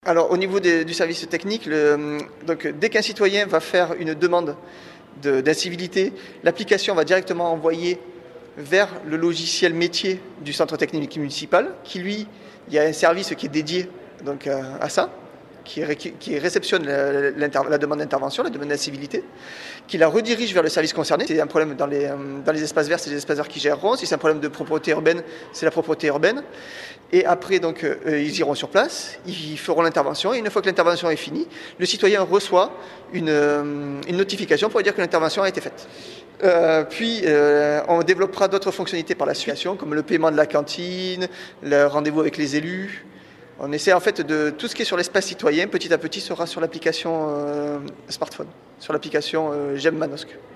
Alors au niveau du service technique, donc, dès qu'un citoyen va faire une demande d'incivilité, l'application va directement envoyer vers le logiciel métier du centre technique municipal, il y a un service qui est dédié donc, à ça, qui réceptionne la demande d'intervention, la demande d'incivilité, qui la redirige vers le service concerné. Si c'est un problème dans les espaces verts, c'est les espaces verts qui géreront. Si c'est un problème de propreté urbaine, c'est la propreté urbaine. Et après, donc, ils iront sur place, ils feront l'intervention. Et une fois que l'intervention est finie, le citoyen reçoit une notification pour lui dire que l'intervention a été faite. Puis, on développera d'autres fonctionnalités par la suite, comme le paiement de la cantine, le rendez-vous avec les élus. On essaie en fait de tout ce qui est sur l'espace citoyen, petit à petit, sera sur l'application smartphone, sur l'application J'aime Manosque.